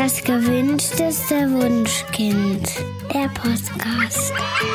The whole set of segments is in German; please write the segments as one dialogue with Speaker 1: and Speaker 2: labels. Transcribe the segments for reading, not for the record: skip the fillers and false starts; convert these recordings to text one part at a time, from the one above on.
Speaker 1: Das gewünschteste Wunschkind, der Podcast.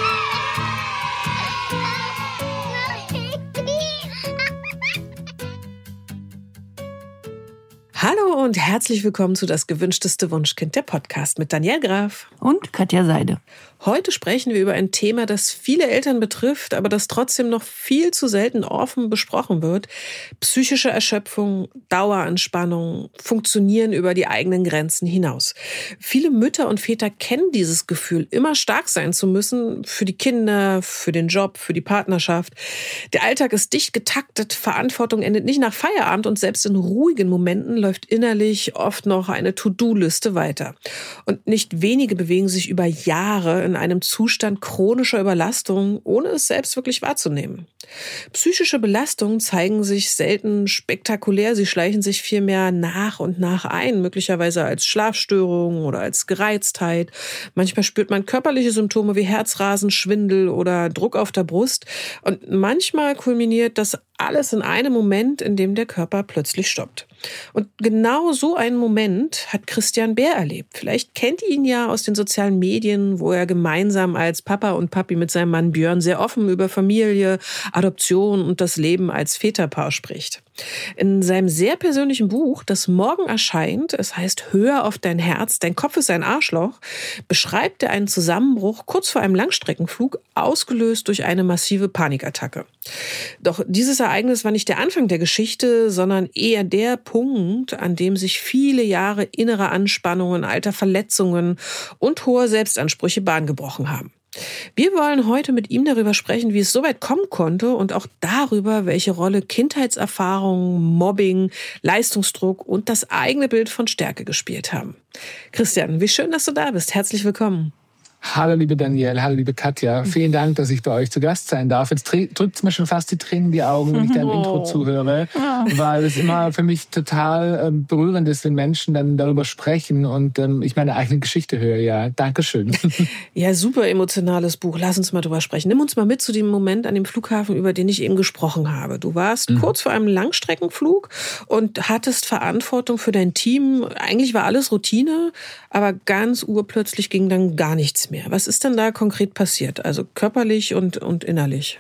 Speaker 2: Hallo und herzlich willkommen zu Das gewünschteste Wunschkind, der Podcast mit Danielle Graf
Speaker 3: und Katja Seide.
Speaker 2: Heute sprechen wir über ein Thema, das viele Eltern betrifft, aber das trotzdem noch viel zu selten offen besprochen wird. Psychische Erschöpfung, Daueranspannung, Funktionieren über die eigenen Grenzen hinaus. Viele Mütter und Väter kennen dieses Gefühl, immer stark sein zu müssen für die Kinder, für den Job, für die Partnerschaft. Der Alltag ist dicht getaktet, Verantwortung endet nicht nach Feierabend und selbst in ruhigen Momenten läuft innerlich oft noch eine To-Do-Liste weiter. Und nicht wenige bewegen sich über Jahre in einem Zustand chronischer Überlastung, ohne es selbst wirklich wahrzunehmen. Psychische Belastungen zeigen sich selten spektakulär, sie schleichen sich vielmehr nach und nach ein, möglicherweise als Schlafstörung oder als Gereiztheit. Manchmal spürt man körperliche Symptome wie Herzrasen, Schwindel oder Druck auf der Brust. Und manchmal kulminiert das alles in einem Moment, in dem der Körper plötzlich stoppt. Und genau so einen Moment hat Christian Bär erlebt. Vielleicht kennt ihr ihn ja aus den sozialen Medien, wo er gemeinsam als Papa und Papi mit seinem Mann Björn sehr offen über Familie, Adoption und das Leben als Väterpaar spricht. In seinem sehr persönlichen Buch, das morgen erscheint, es heißt Hör auf dein Herz, dein Kopf ist ein Arschloch, beschreibt er einen Zusammenbruch kurz vor einem Langstreckenflug, ausgelöst durch eine massive Panikattacke. Doch dieses Ereignis war nicht der Anfang der Geschichte, sondern eher der Punkt, an dem sich viele Jahre innerer Anspannungen, alter Verletzungen und hoher Selbstansprüche Bahn gebrochen haben. Wir wollen heute mit ihm darüber sprechen, wie es so weit kommen konnte und auch darüber, welche Rolle Kindheitserfahrungen, Mobbing, Leistungsdruck und das eigene Bild von Stärke gespielt haben. Christian, wie schön, dass du da bist. Herzlich willkommen.
Speaker 4: Hallo liebe Danielle, hallo liebe Katja. Vielen Dank, dass ich bei euch zu Gast sein darf. Jetzt drückt es mir schon fast die Tränen in die Augen, wenn ich deinem Intro zuhöre, weil es immer für mich total berührend ist, wenn Menschen dann darüber sprechen und ich meine eigene Geschichte höre. Ja, Dankeschön.
Speaker 2: Ja, super emotionales Buch. Lass uns mal drüber sprechen. Nimm uns mal mit zu dem Moment an dem Flughafen, über den ich eben gesprochen habe. Du warst kurz vor einem Langstreckenflug und hattest Verantwortung für dein Team. Eigentlich war alles Routine, aber ganz urplötzlich ging dann gar nichts mehr. Was ist denn da konkret passiert? Also körperlich und innerlich?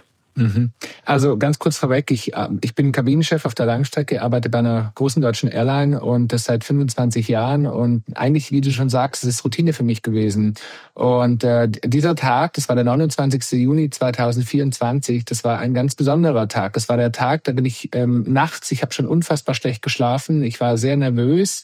Speaker 4: Also ganz kurz vorweg, ich bin Kabinenchef auf der Langstrecke, arbeite bei einer großen deutschen Airline und das seit 25 Jahren und eigentlich, wie du schon sagst, es ist Routine für mich gewesen. Und dieser Tag, das war der 29. Juni 2024, das war ein ganz besonderer Tag. Das war der Tag, da bin ich nachts, ich habe schon unfassbar schlecht geschlafen, ich war sehr nervös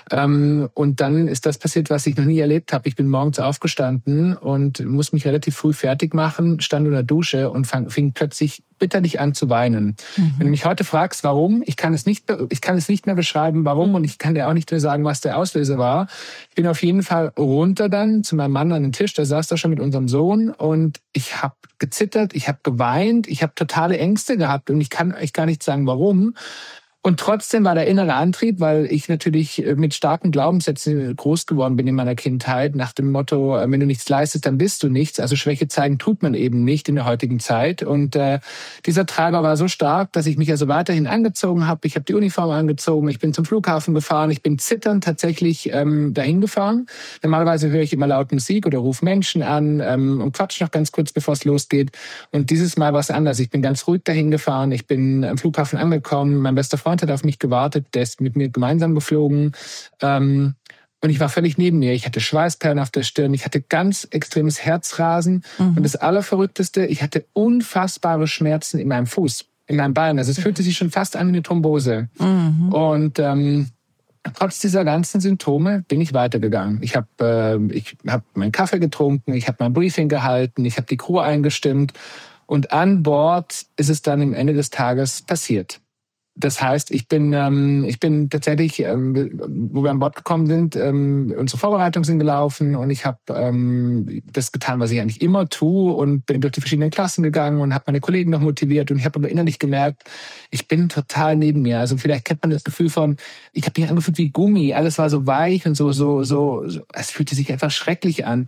Speaker 4: und dann ist das passiert, was ich noch nie erlebt habe. Ich bin morgens aufgestanden und musste mich relativ früh fertig machen, stand unter der Dusche und fing plötzlich bitterlich an zu weinen. Wenn du mich heute fragst, warum, ich kann es nicht mehr beschreiben, warum, und ich kann dir auch nicht mehr sagen, was der Auslöser war. Ich bin auf jeden Fall runter dann zu meinem Mann an den Tisch, der saß da schon mit unserem Sohn und ich habe gezittert, ich habe geweint, ich habe totale Ängste gehabt und ich kann euch gar nicht sagen, warum. Und trotzdem war der innere Antrieb, weil ich natürlich mit starken Glaubenssätzen groß geworden bin in meiner Kindheit, nach dem Motto, wenn du nichts leistest, dann bist du nichts. Also Schwäche zeigen tut man eben nicht in der heutigen Zeit. Und dieser Treiber war so stark, dass ich mich also weiterhin angezogen habe. Ich habe die Uniform angezogen, ich bin zum Flughafen gefahren, ich bin zitternd tatsächlich dahin gefahren. Normalerweise höre ich immer laut Musik oder rufe Menschen an und quatsch noch ganz kurz, bevor es losgeht. Und dieses Mal war es anders. Ich bin ganz ruhig dahin gefahren, ich bin am Flughafen angekommen, mein bester Freund hat auf mich gewartet, der ist mit mir gemeinsam geflogen und ich war völlig neben mir. Ich hatte Schweißperlen auf der Stirn, ich hatte ganz extremes Herzrasen und das Allerverrückteste, ich hatte unfassbare Schmerzen in meinem Fuß, in meinem Bein. Also es fühlte sich schon fast an wie eine Thrombose. Und trotz dieser ganzen Symptome bin ich weitergegangen. Ich habe meinen Kaffee getrunken, ich habe mein Briefing gehalten, ich habe die Crew eingestimmt und an Bord ist es dann am Ende des Tages passiert. Das heißt, ich bin tatsächlich, wo wir an Bord gekommen sind, unsere Vorbereitungen sind gelaufen und ich habe das getan, was ich eigentlich immer tue und bin durch die verschiedenen Klassen gegangen und habe meine Kollegen noch motiviert und ich habe aber innerlich gemerkt, ich bin total neben mir. Also vielleicht kennt man das Gefühl von, ich habe mich angefühlt wie Gummi, alles war so weich und so, es fühlte sich einfach schrecklich an.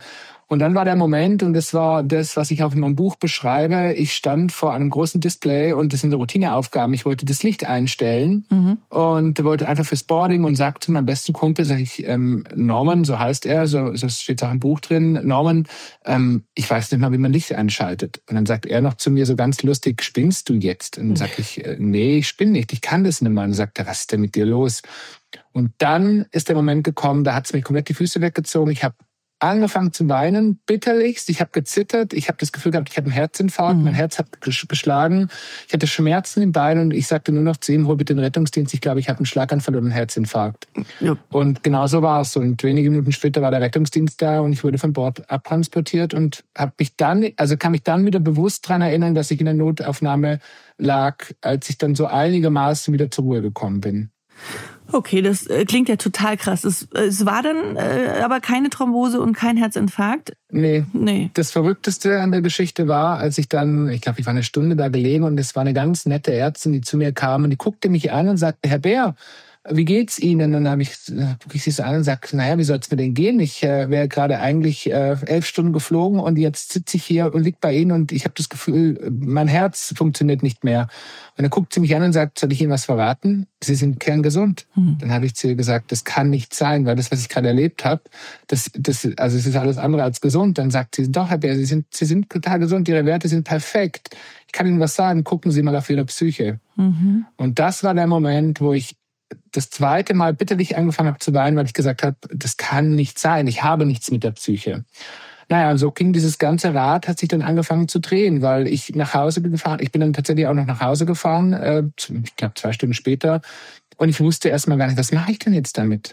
Speaker 4: Und dann war der Moment, und das war das, was ich auch in meinem Buch beschreibe, ich stand vor einem großen Display und das sind Routineaufgaben. Ich wollte das Licht einstellen und wollte einfach fürs Boarding und sagte zu meinem besten Kumpel, sag ich, Norman, so heißt er, so steht auch im Buch drin, Norman, ich weiß nicht mal, wie man Licht einschaltet. Und dann sagt er noch zu mir so ganz lustig, spinnst du jetzt? Und dann sag ich, nee, ich spinne nicht, ich kann das nicht mehr. Und dann sagt er, was ist denn mit dir los? Und dann ist der Moment gekommen, da hat es mich komplett die Füße weggezogen. Ich habe angefangen zu weinen, bitterlichst. Ich habe gezittert. Ich habe das Gefühl gehabt, ich habe einen Herzinfarkt. Mein Herz hat geschlagen. Ich hatte Schmerzen im Bein und ich sagte nur noch zu ihm, hol bitte den Rettungsdienst. Ich glaube, ich habe einen Schlaganfall oder einen Herzinfarkt. Ja. Und genau so war es. Und wenige Minuten später war der Rettungsdienst da und ich wurde von Bord abtransportiert und kann mich dann wieder bewusst daran erinnern, dass ich in der Notaufnahme lag, als ich dann so einigermaßen wieder zur Ruhe gekommen bin.
Speaker 3: Okay, das klingt ja total krass. Es war dann aber keine Thrombose und kein Herzinfarkt? Nee. Das Verrückteste an der Geschichte war, als ich dann, ich glaube, ich war eine Stunde da gelegen und es war eine ganz nette Ärztin, die zu mir kam und die guckte mich an und sagte, Herr Bär, wie geht's Ihnen? Und dann gucke ich sie so an und sage, naja, wie soll es mir denn gehen? Ich wäre gerade eigentlich 11 Stunden geflogen und jetzt sitze ich hier und liege bei Ihnen und ich habe das Gefühl, mein Herz funktioniert nicht mehr. Und dann guckt sie mich an und sagt, soll ich Ihnen was verraten? Sie sind kerngesund. Dann habe ich zu ihr gesagt, das kann nicht sein, weil das, was ich gerade erlebt habe, es ist alles andere als gesund. Dann sagt sie, doch, Herr Bär, Sie sind total gesund, Ihre Werte sind perfekt. Ich kann Ihnen was sagen, gucken Sie mal auf Ihre Psyche. Und das war der Moment, wo ich das zweite Mal bitterlich angefangen habe zu weinen, weil ich gesagt habe, das kann nicht sein, ich habe nichts mit der Psyche. Naja, und so ging dieses ganze Rad, hat sich dann angefangen zu drehen, weil ich nach Hause bin gefahren. Ich bin dann tatsächlich auch noch nach Hause gefahren, ich glaube 2 Stunden später. Und ich wusste erstmal gar nicht, was mache ich denn jetzt damit?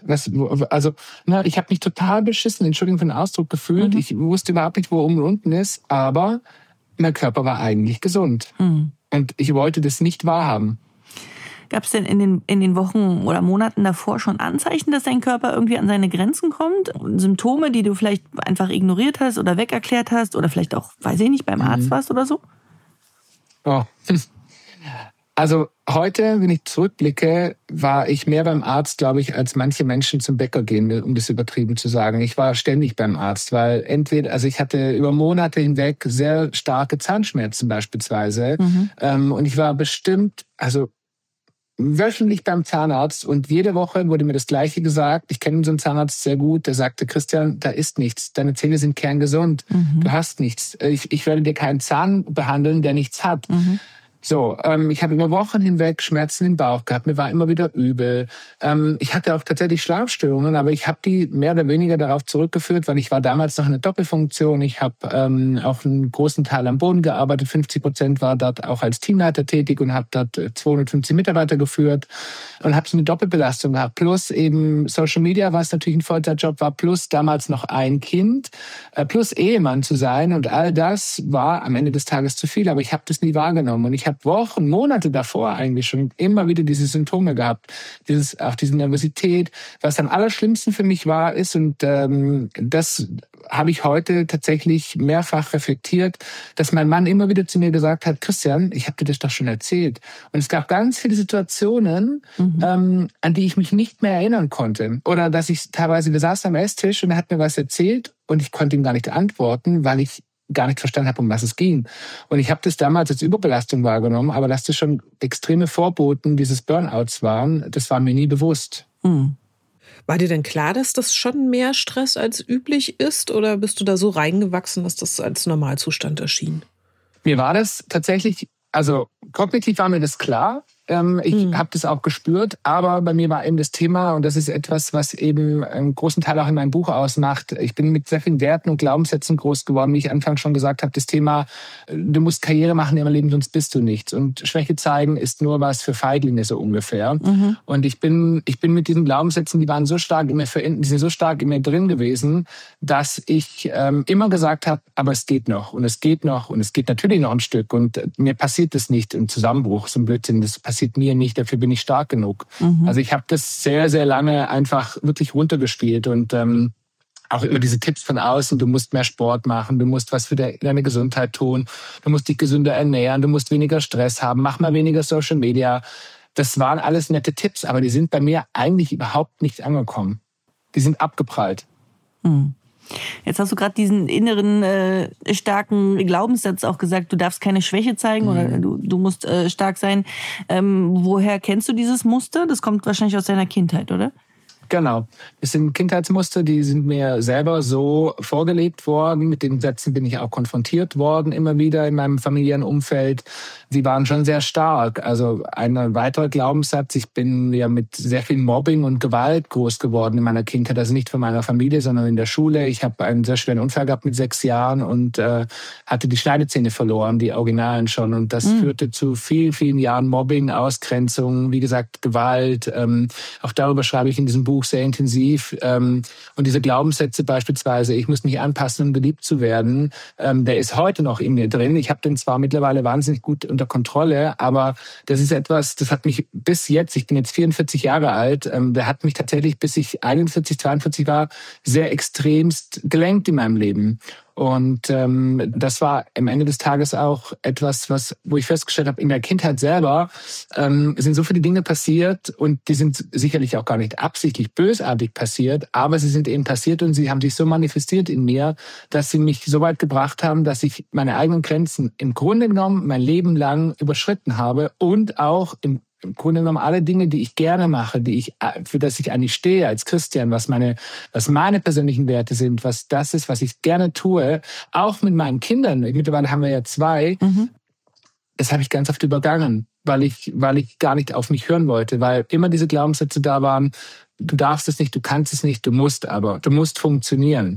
Speaker 3: Ich habe mich total beschissen, Entschuldigung für den Ausdruck, gefühlt. Ich wusste überhaupt nicht, wo oben und unten ist, aber mein Körper war eigentlich gesund. Und ich wollte das nicht wahrhaben. Gab es denn in den Wochen oder Monaten davor schon Anzeichen, dass dein Körper irgendwie an seine Grenzen kommt? Symptome, die du vielleicht einfach ignoriert hast oder wegerklärt hast oder vielleicht auch, weiß ich nicht, beim Arzt warst oder so? Oh. Also heute, wenn ich zurückblicke, war ich mehr beim Arzt, glaube ich, als manche Menschen zum Bäcker gehen, um das übertrieben zu sagen. Ich war ständig beim Arzt, weil ich hatte über Monate hinweg sehr starke Zahnschmerzen beispielsweise. Und ich war bestimmt, wöchentlich beim Zahnarzt und jede Woche wurde mir das Gleiche gesagt. Ich kenne unseren Zahnarzt sehr gut. Der sagte, Christian, da ist nichts. Deine Zähne sind kerngesund. Du hast nichts. Ich werde dir keinen Zahn behandeln, der nichts hat. So, ich habe über Wochen hinweg Schmerzen im Bauch gehabt. Mir war immer wieder übel. Ich hatte auch tatsächlich Schlafstörungen, aber ich habe die mehr oder weniger darauf zurückgeführt, weil ich war damals noch in der Doppelfunktion. Ich habe auch einen großen Teil am Boden gearbeitet. 50% war dort auch als Teamleiter tätig und habe dort 250 Mitarbeiter geführt und habe so eine Doppelbelastung gehabt. Plus eben Social Media, was natürlich ein Vollzeitjob war, plus damals noch ein Kind, plus Ehemann zu sein. Und all das war am Ende des Tages zu viel, aber ich habe das nie wahrgenommen. Und ich habe Wochen, Monate davor eigentlich schon immer wieder diese Symptome gehabt. Auch diese Nervosität. Was am allerschlimmsten für mich war, ist, und das habe ich heute tatsächlich mehrfach reflektiert, dass mein Mann immer wieder zu mir gesagt hat, Christian, ich habe dir das doch schon erzählt. Und es gab ganz viele Situationen, an die ich mich nicht mehr erinnern konnte. Oder dass ich teilweise, wir saßen am Esstisch und er hat mir was erzählt und ich konnte ihm gar nicht antworten, weil ich gar nicht verstanden habe, um was es ging. Und ich habe das damals als Überbelastung wahrgenommen, aber dass das schon extreme Vorboten dieses Burnouts waren, das war mir nie bewusst.
Speaker 2: War dir denn klar, dass das schon mehr Stress als üblich ist? Oder bist du da so reingewachsen, dass das als Normalzustand erschien?
Speaker 4: Mir war das tatsächlich, kognitiv war mir das klar. Ich habe das auch gespürt, aber bei mir war eben das Thema, und das ist etwas, was eben einen großen Teil auch in meinem Buch ausmacht. Ich bin mit sehr vielen Werten und Glaubenssätzen groß geworden, wie ich anfangs schon gesagt habe, das Thema, du musst Karriere machen in deinem Leben, sonst bist du nichts. Und Schwäche zeigen ist nur was für Feiglinge, so ungefähr. Und ich bin mit diesen Glaubenssätzen, die sind so stark in mir drin gewesen, dass ich immer gesagt habe, aber es geht noch und es geht noch und es geht natürlich noch ein Stück und mir passiert das nicht im Zusammenbruch, so ein Blödsinn, das passiert mir nicht, dafür bin ich stark genug. Also ich habe das sehr, sehr lange einfach wirklich runtergespielt und auch über diese Tipps von außen, du musst mehr Sport machen, du musst was für deine Gesundheit tun, du musst dich gesünder ernähren, du musst weniger Stress haben, mach mal weniger Social Media. Das waren alles nette Tipps, aber die sind bei mir eigentlich überhaupt nicht angekommen. Die sind abgeprallt.
Speaker 3: Jetzt hast du gerade diesen inneren starken Glaubenssatz auch gesagt, du darfst keine Schwäche zeigen oder du musst stark sein. Woher kennst du dieses Muster? Das kommt wahrscheinlich aus deiner Kindheit, oder?
Speaker 4: Genau. Es sind Kindheitsmuster, die sind mir selber so vorgelebt worden. Mit den Sätzen bin ich auch konfrontiert worden, immer wieder in meinem familiären Umfeld. Sie waren schon sehr stark. Also ein weiterer Glaubenssatz, ich bin ja mit sehr viel Mobbing und Gewalt groß geworden in meiner Kindheit. Also nicht von meiner Familie, sondern in der Schule. Ich habe einen sehr schweren Unfall gehabt mit 6 Jahren und hatte die Schneidezähne verloren, die Originalen schon. Und das führte zu vielen, vielen Jahren Mobbing, Ausgrenzung, wie gesagt, Gewalt. Auch darüber schreibe ich in diesem Buch sehr intensiv. Und diese Glaubenssätze beispielsweise, ich muss mich anpassen, um geliebt zu werden, der ist heute noch in mir drin. Ich habe den zwar mittlerweile wahnsinnig gut unter Kontrolle, aber das ist etwas, das hat mich bis jetzt, ich bin jetzt 44 Jahre alt, der hat mich tatsächlich, bis ich 41, 42 war, sehr extremst gelenkt in meinem Leben. Und das war am Ende des Tages auch etwas, wo ich festgestellt habe, in der Kindheit selber sind so viele Dinge passiert und die sind sicherlich auch gar nicht absichtlich bösartig passiert, aber sie sind eben passiert und sie haben sich so manifestiert in mir, dass sie mich so weit gebracht haben, dass ich meine eigenen Grenzen im Grunde genommen mein Leben lang überschritten habe und auch im Grunde genommen alle Dinge, die ich gerne mache, für das ich eigentlich stehe als Christian, was meine persönlichen Werte sind, was das ist, was ich gerne tue, auch mit meinen Kindern. Mittlerweile haben wir ja 2. Das habe ich ganz oft übergangen, weil ich gar nicht auf mich hören wollte, weil immer diese Glaubenssätze da waren, du darfst es nicht, du kannst es nicht, du musst funktionieren.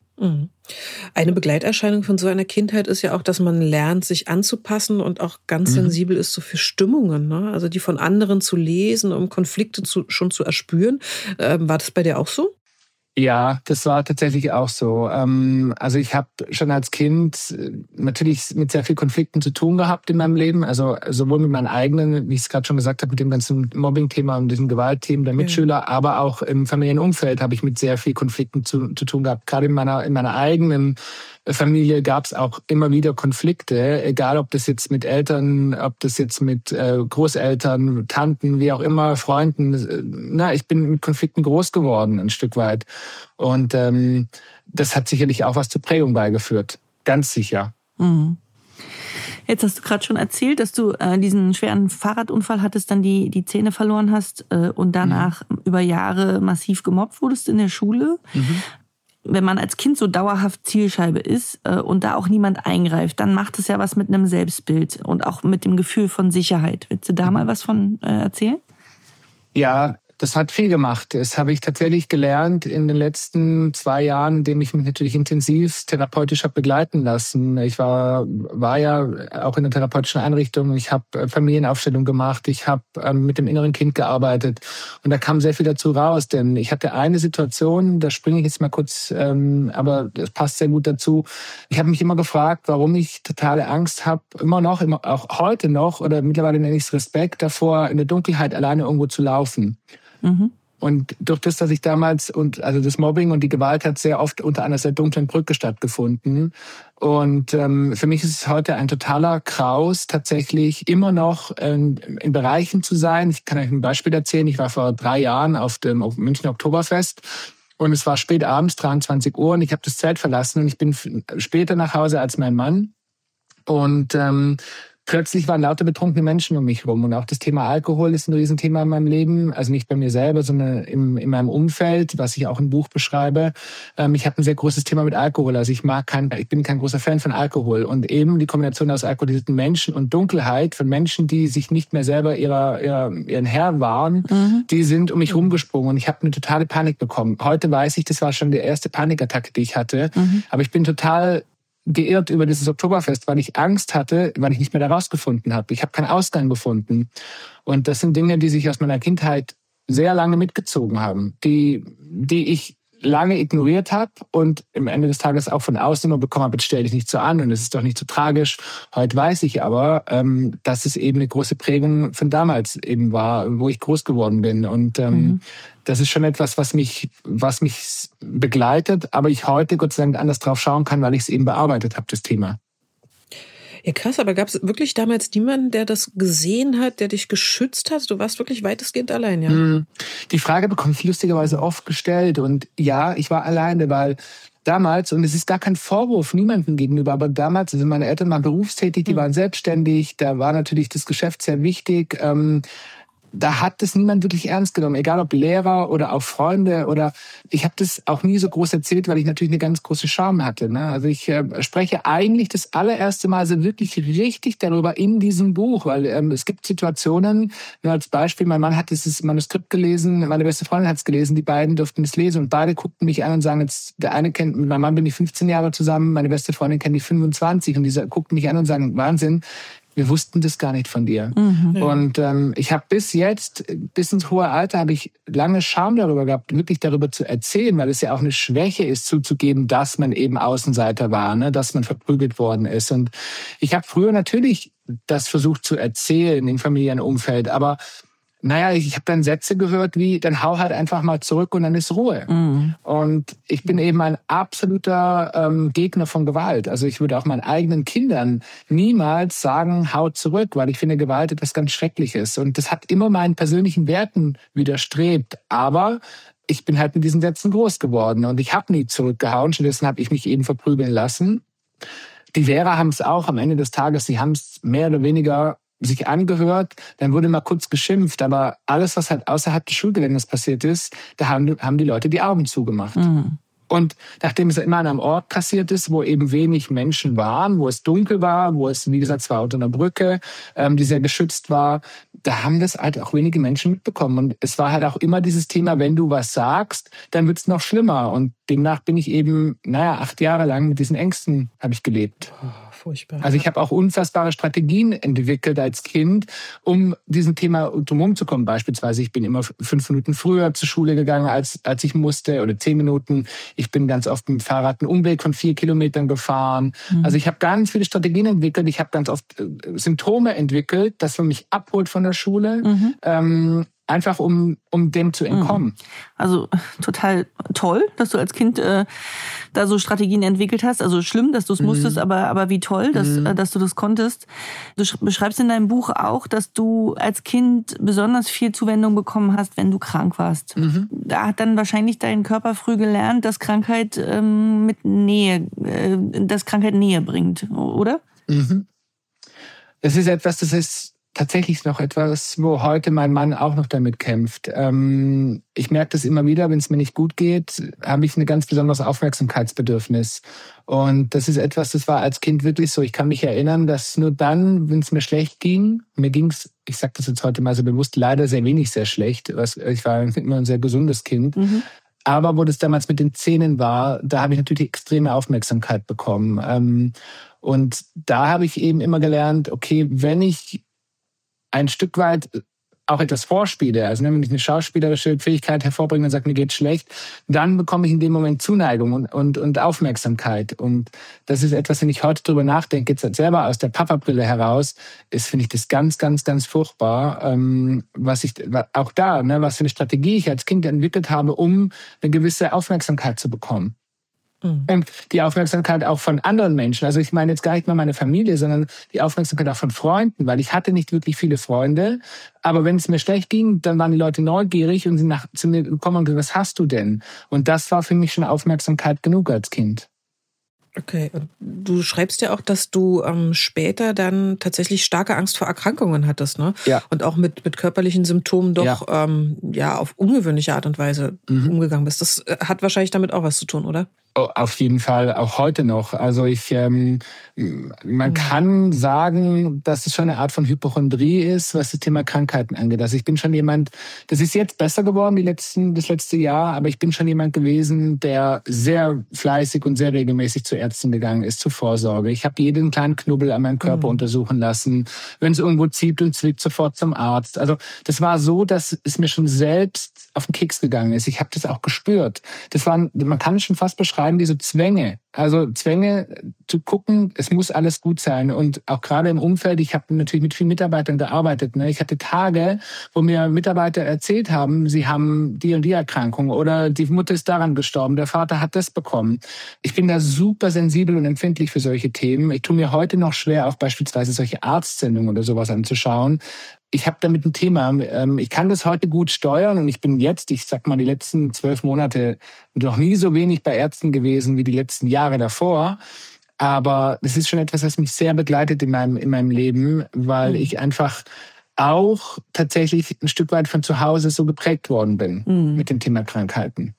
Speaker 2: Eine Begleiterscheinung von so einer Kindheit ist ja auch, dass man lernt, sich anzupassen und auch ganz sensibel ist so für Stimmungen, ne? Also die von anderen zu lesen, um Konflikte schon zu erspüren. War das bei dir auch so?
Speaker 4: Ja, das war tatsächlich auch so. Also ich habe schon als Kind natürlich mit sehr vielen Konflikten zu tun gehabt in meinem Leben. Also sowohl mit meinen eigenen, wie ich es gerade schon gesagt habe, mit dem ganzen Mobbing-Thema und diesem Gewaltthema der Mitschüler, aber auch im familiären Umfeld habe ich mit sehr vielen Konflikten zu tun gehabt. Gerade in meiner eigenen Familie gab es auch immer wieder Konflikte, egal ob das jetzt mit Eltern, ob das jetzt mit Großeltern, Tanten, wie auch immer, Freunden. Ich bin mit Konflikten groß geworden, ein Stück weit. Und das hat sicherlich auch was zur Prägung beigeführt. Ganz sicher.
Speaker 3: Mhm. Jetzt hast du gerade schon erzählt, dass du diesen schweren Fahrradunfall hattest, dann die Zähne verloren hast und danach über Jahre massiv gemobbt wurdest in der Schule. Wenn man als Kind so dauerhaft Zielscheibe ist und da auch niemand eingreift, dann macht es ja was mit einem Selbstbild und auch mit dem Gefühl von Sicherheit. Willst du da mal was von erzählen?
Speaker 4: Ja, das hat viel gemacht. Das habe ich tatsächlich gelernt in den letzten 2 Jahren, indem ich mich natürlich intensiv therapeutisch habe begleiten lassen. Ich war ja auch in der therapeutischen Einrichtung. Ich habe Familienaufstellung gemacht. Ich habe mit dem inneren Kind gearbeitet. Und da kam sehr viel dazu raus. Denn ich hatte eine Situation, da springe ich jetzt mal kurz, aber das passt sehr gut dazu. Ich habe mich immer gefragt, warum ich totale Angst habe, immer auch heute noch, oder mittlerweile nenne ich es Respekt davor, in der Dunkelheit alleine irgendwo zu laufen. Und durch das, dass ich damals, also das Mobbing und die Gewalt hat sehr oft unter einer sehr dunklen Brücke stattgefunden. Und für mich ist es heute ein totaler Graus, tatsächlich immer noch in Bereichen zu sein. Ich kann euch ein Beispiel erzählen. Ich war vor 3 Jahren auf dem Münchner Oktoberfest. Und es war spät abends, 23 Uhr, und ich habe das Zelt verlassen. Und ich bin später nach Hause als mein Mann. Und plötzlich waren lauter betrunkene Menschen um mich rum. Und auch das Thema Alkohol ist ein Riesenthema in meinem Leben. Also nicht bei mir selber, sondern in meinem Umfeld, was ich auch im Buch beschreibe. Ich habe ein sehr großes Thema mit Alkohol. Also ich bin kein großer Fan von Alkohol. Und eben die Kombination aus alkoholisierten Menschen und Dunkelheit von Menschen, die sich nicht mehr selber ihren Herr waren, die sind um mich rumgesprungen. Und ich habe eine totale Panik bekommen. Heute weiß ich, das war schon die erste Panikattacke, die ich hatte. Aber ich bin total geirrt über dieses Oktoberfest, weil ich Angst hatte, weil ich nicht mehr da rausgefunden habe. Ich habe keinen Ausgang gefunden. Und das sind Dinge, die sich aus meiner Kindheit sehr lange mitgezogen haben, die ich lange ignoriert habe und am Ende des Tages auch von außen immer bekommen habe, jetzt stell dich nicht so an und es ist doch nicht so tragisch. Heute weiß ich aber, dass es eben eine große Prägung von damals eben war, wo ich groß geworden bin. Und das ist schon etwas, was mich begleitet, aber ich heute Gott sei Dank anders drauf schauen kann, weil ich es eben bearbeitet habe, das Thema.
Speaker 2: Ja, krass, aber gab es wirklich damals niemanden, der das gesehen hat, der dich geschützt hat? Du warst wirklich weitestgehend allein, ja?
Speaker 4: Die Frage bekomme ich lustigerweise oft gestellt. Und ja, ich war alleine, weil damals, und es ist gar kein Vorwurf niemandem gegenüber, aber damals, also meine Eltern waren berufstätig, die waren selbstständig, da war natürlich das Geschäft sehr wichtig. Da hat das niemand wirklich ernst genommen, egal ob Lehrer oder auch Freunde oder ich habe das auch nie so groß erzählt, weil ich natürlich eine ganz große Scham hatte. Ne? Also ich spreche eigentlich das allererste Mal so wirklich richtig darüber in diesem Buch, weil es gibt Situationen, nur als Beispiel, mein Mann hat dieses Manuskript gelesen, meine beste Freundin hat es gelesen, die beiden durften es lesen und beide guckten mich an und sagen, jetzt der eine kennt, mit meinem Mann bin ich 15 Jahre zusammen, meine beste Freundin kennt die 25 und diese guckten mich an und sagen, Wahnsinn, wir wussten das gar nicht von dir. Und ich habe bis ins hohe Alter, habe ich lange Scham darüber gehabt, wirklich darüber zu erzählen, weil es ja auch eine Schwäche ist, zuzugeben, dass man eben Außenseiter war, ne, dass man verprügelt worden ist. Und ich habe früher natürlich das versucht zu erzählen im Familienumfeld, aber naja, ich habe dann Sätze gehört wie, dann hau halt einfach mal zurück und dann ist Ruhe. Und ich bin eben ein absoluter Gegner von Gewalt. Also ich würde auch meinen eigenen Kindern niemals sagen, hau zurück, weil ich finde Gewalt etwas ganz Schreckliches. Und das hat immer meinen persönlichen Werten widerstrebt. Aber ich bin halt mit diesen Sätzen groß geworden und ich habe nie zurückgehauen. Stattdessen habe ich mich eben verprügeln lassen. Die Lehrer haben es auch am Ende des Tages, sie haben es mehr oder weniger sich angehört, dann wurde mal kurz geschimpft, aber alles, was halt außerhalb des Schulgeländes passiert ist, da haben die Leute die Augen zugemacht. Und nachdem es immer an einem Ort passiert ist, wo eben wenig Menschen waren, wo es dunkel war, wo es, wie gesagt, es war unter einer Brücke, die sehr geschützt war, da haben das halt auch wenige Menschen mitbekommen. Und es war halt auch immer dieses Thema, wenn du was sagst, dann wird es noch schlimmer. Und demnach bin ich eben, 8 Jahre lang mit diesen Ängsten habe ich gelebt.
Speaker 2: Furchtbar.
Speaker 4: Also ich habe auch unfassbare Strategien entwickelt als Kind, um diesem Thema drumherum zu kommen. Beispielsweise, ich bin immer 5 Minuten früher zur Schule gegangen, als ich musste, oder 10 Minuten. Ich bin ganz oft mit dem Fahrrad einen Umweg von 4 Kilometern gefahren. Also ich habe ganz viele Strategien entwickelt. Ich habe ganz oft Symptome entwickelt, dass man mich abholt von der Schule. Einfach um dem zu entkommen.
Speaker 3: Also total toll, dass du als Kind da so Strategien entwickelt hast. Also schlimm, dass du es musstest, aber wie toll, dass du das konntest. Du beschreibst in deinem Buch auch, dass du als Kind besonders viel Zuwendung bekommen hast, wenn du krank warst. Da hat dann wahrscheinlich dein Körper früh gelernt, dass Krankheit Nähe bringt, oder?
Speaker 4: Es ist etwas, das ist tatsächlich noch etwas, wo heute mein Mann auch noch damit kämpft. Ich merke das immer wieder, wenn es mir nicht gut geht, habe ich ein ganz besonderes Aufmerksamkeitsbedürfnis. Und das ist etwas, das war als Kind wirklich so. Ich kann mich erinnern, dass nur dann, wenn es mir schlecht ging, mir ging es, ich sage das jetzt heute mal so bewusst, leider sehr wenig sehr schlecht. Ich war immer ein sehr gesundes Kind. Aber wo das damals mit den Zähnen war, da habe ich natürlich extreme Aufmerksamkeit bekommen. Und da habe ich eben immer gelernt, okay, wenn ich ein Stück weit auch etwas vorspiele, also wenn ich eine schauspielerische Fähigkeit hervorbringe und sage, mir geht's schlecht, dann bekomme ich in dem Moment Zuneigung und Aufmerksamkeit. Und das ist etwas, wenn ich heute drüber nachdenke, jetzt selber aus der Papa-Brille heraus, finde ich das ganz, ganz, ganz furchtbar, was für eine Strategie ich als Kind entwickelt habe, um eine gewisse Aufmerksamkeit zu bekommen. Und die Aufmerksamkeit auch von anderen Menschen. Also ich meine jetzt gar nicht mal meine Familie, sondern die Aufmerksamkeit auch von Freunden, weil ich hatte nicht wirklich viele Freunde. Aber wenn es mir schlecht ging, dann waren die Leute neugierig und sind zu mir gekommen und gesagt, was hast du denn? Und das war für mich schon Aufmerksamkeit genug als Kind.
Speaker 2: Okay, und du schreibst ja auch, dass du später dann tatsächlich starke Angst vor Erkrankungen hattest, ne?
Speaker 4: Ja.
Speaker 2: Und auch mit körperlichen Symptomen doch auf ungewöhnliche Art und Weise umgegangen bist. Das hat wahrscheinlich damit auch was zu tun, oder?
Speaker 4: Oh, auf jeden Fall, auch heute noch. Also man kann sagen, dass es schon eine Art von Hypochondrie ist, was das Thema Krankheiten angeht. Also ich bin schon jemand, das ist jetzt besser geworden, das letzte Jahr, aber ich bin schon jemand gewesen, der sehr fleißig und sehr regelmäßig zu Ärzten gegangen ist, zur Vorsorge. Ich habe jeden kleinen Knubbel an meinem Körper untersuchen lassen. Wenn es irgendwo zieht und zwickt, sofort zum Arzt. Also das war so, dass es mir schon selbst auf den Keks gegangen ist. Ich habe das auch gespürt. Man kann es schon fast beschreiben beschreiben die so Zwänge. Also Zwänge zu gucken, es muss alles gut sein. Und auch gerade im Umfeld, ich habe natürlich mit vielen Mitarbeitern gearbeitet. Ne? Ich hatte Tage, wo mir Mitarbeiter erzählt haben, sie haben die und die Erkrankung oder die Mutter ist daran gestorben, der Vater hat das bekommen. Ich bin da super sensibel und empfindlich für solche Themen. Ich tue mir heute noch schwer, auch beispielsweise solche Arztsendungen oder sowas anzuschauen. Ich habe damit ein Thema. Ich kann das heute gut steuern und ich bin jetzt, ich sag mal, die letzten 12 Monate noch nie so wenig bei Ärzten gewesen wie die letzten Jahre davor. Aber es ist schon etwas, was mich sehr begleitet in meinem Leben, weil ich einfach auch tatsächlich ein Stück weit von zu Hause so geprägt worden bin mit dem Thema Krankheiten.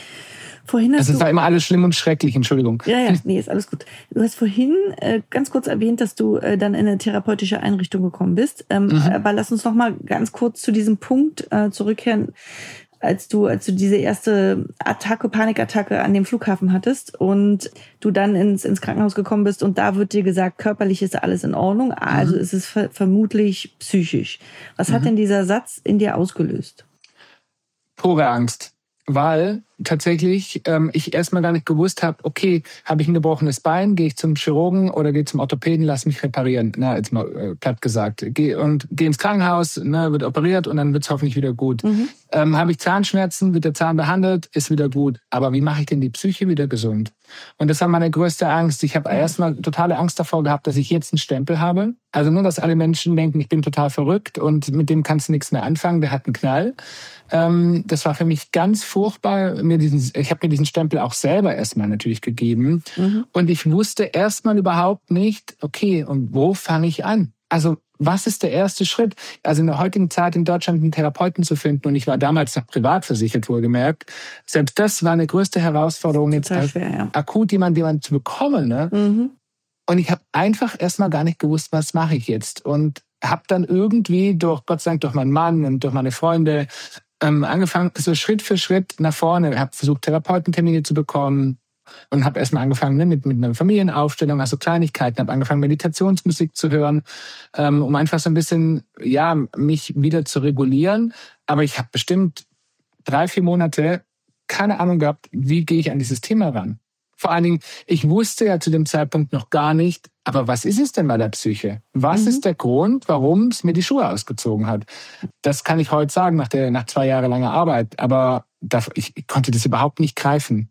Speaker 4: Es war immer alles schlimm und schrecklich, Entschuldigung.
Speaker 3: Ja, nee, ist alles gut. Du hast vorhin ganz kurz erwähnt, dass du dann in eine therapeutische Einrichtung gekommen bist. Aber lass uns noch mal ganz kurz zu diesem Punkt zurückkehren, als du diese erste Panikattacke an dem Flughafen hattest und du dann ins Krankenhaus gekommen bist und da wird dir gesagt, körperlich ist alles in Ordnung, also ist es vermutlich psychisch. Was hat denn dieser Satz in dir ausgelöst?
Speaker 4: Pure Angst. Weil tatsächlich ich erstmal gar nicht gewusst habe, okay, habe ich ein gebrochenes Bein, gehe ich zum Chirurgen oder gehe zum Orthopäden, lass mich reparieren. Na, jetzt mal platt gesagt. Geh ins Krankenhaus, wird operiert und dann wird's hoffentlich wieder gut. Habe ich Zahnschmerzen, wird der Zahn behandelt, ist wieder gut. Aber wie mache ich denn die Psyche wieder gesund? Und das war meine größte Angst. Ich habe erstmal totale Angst davor gehabt, dass ich jetzt einen Stempel habe. Also nur, dass alle Menschen denken, ich bin total verrückt und mit dem kannst du nichts mehr anfangen, der hat einen Knall. Das war für mich ganz furchtbar. Ich habe mir diesen Stempel auch selber erstmal natürlich gegeben. Und ich wusste erstmal überhaupt nicht, okay, und wo fange ich an? Also was ist der erste Schritt? Also in der heutigen Zeit in Deutschland einen Therapeuten zu finden, und ich war damals noch privat versichert, wohlgemerkt, selbst das war eine größte Herausforderung, jetzt schwer, akut jemanden zu bekommen. Ne? Und ich habe einfach erstmal gar nicht gewusst, was mache ich jetzt? Und habe dann irgendwie, Gott sei Dank durch meinen Mann und durch meine Freunde, angefangen, so Schritt für Schritt nach vorne. Habe versucht, Therapeutentermine zu bekommen und habe erstmal angefangen mit einer Familienaufstellung, also Kleinigkeiten. Habe angefangen, Meditationsmusik zu hören, um einfach so ein bisschen, mich wieder zu regulieren. Aber ich habe bestimmt 3-4 Monate keine Ahnung gehabt, wie gehe ich an dieses Thema ran. Vor allen Dingen, ich wusste ja zu dem Zeitpunkt noch gar nicht, aber was ist es denn bei der Psyche? Was ist der Grund, warum es mir die Schuhe ausgezogen hat? Das kann ich heute sagen, nach 2 Jahre langer Arbeit. Aber ich konnte das überhaupt nicht greifen.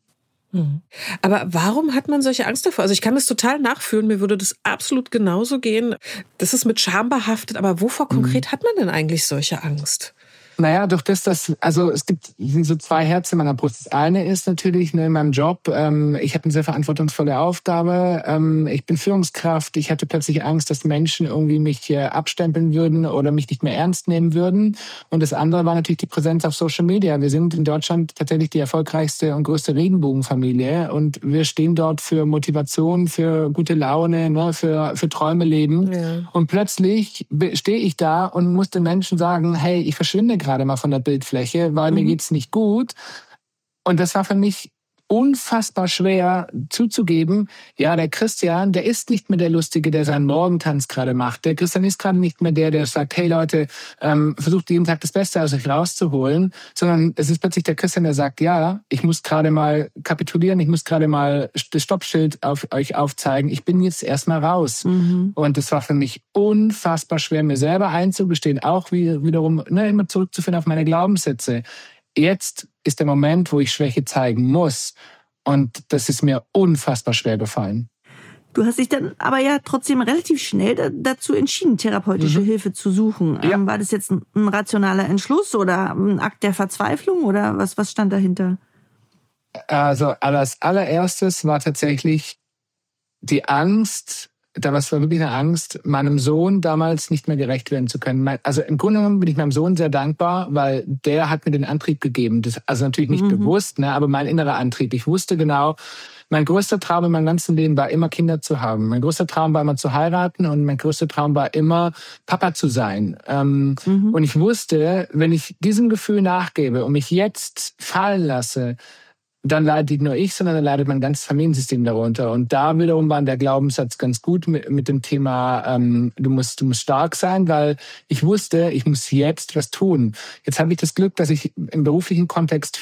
Speaker 2: Aber warum hat man solche Angst davor? Also ich kann das total nachfühlen, mir würde das absolut genauso gehen. Das ist mit Scham behaftet, aber wovor konkret hat man denn eigentlich solche Angst?
Speaker 4: Naja, durch also es sind so 2 Herzen in meiner Brust. Das eine ist natürlich in meinem Job, ich habe eine sehr verantwortungsvolle Aufgabe, ich bin Führungskraft, ich hatte plötzlich Angst, dass Menschen irgendwie mich abstempeln würden oder mich nicht mehr ernst nehmen würden. Und das andere war natürlich die Präsenz auf Social Media. Wir sind in Deutschland tatsächlich die erfolgreichste und größte Regenbogenfamilie und wir stehen dort für Motivation, für gute Laune, ne, für Träume leben. Ja. Und plötzlich stehe ich da und muss den Menschen sagen, hey, ich verschwinde gerade mal von der Bildfläche, weil mir geht's nicht gut. Und das war für mich unfassbar schwer zuzugeben, ja, der Christian, der ist nicht mehr der Lustige, der seinen Morgentanz gerade macht. Der Christian ist gerade nicht mehr der sagt, hey Leute, versucht jeden Tag das Beste aus euch rauszuholen, sondern es ist plötzlich der Christian, der sagt, ja, ich muss gerade mal kapitulieren, ich muss gerade mal das Stoppschild auf euch aufzeigen, ich bin jetzt erstmal raus. Und das war für mich unfassbar schwer, mir selber einzugestehen, auch wiederum immer zurückzuführen auf meine Glaubenssätze. Jetzt ist der Moment, wo ich Schwäche zeigen muss. Und das ist mir unfassbar schwer gefallen.
Speaker 3: Du hast dich dann aber ja trotzdem relativ schnell dazu entschieden, therapeutische Hilfe zu suchen. Ja. War das jetzt ein rationaler Entschluss oder ein Akt der Verzweiflung oder was stand dahinter?
Speaker 4: Also als allererstes war tatsächlich die Angst, das war wirklich eine Angst, meinem Sohn damals nicht mehr gerecht werden zu können. Also im Grunde genommen bin ich meinem Sohn sehr dankbar, weil der hat mir den Antrieb gegeben. Also natürlich nicht bewusst, aber mein innerer Antrieb. Ich wusste genau, mein größter Traum in meinem ganzen Leben war immer Kinder zu haben. Mein größter Traum war immer zu heiraten und mein größter Traum war immer Papa zu sein. Und ich wusste, wenn ich diesem Gefühl nachgebe und mich jetzt fallen lasse, dann leidet nicht nur ich, sondern dann leidet mein ganzes Familiensystem darunter. Und da wiederum war der Glaubenssatz ganz gut mit dem Thema, du musst stark sein, weil ich wusste, ich muss jetzt was tun. Jetzt habe ich das Glück, dass ich im beruflichen Kontext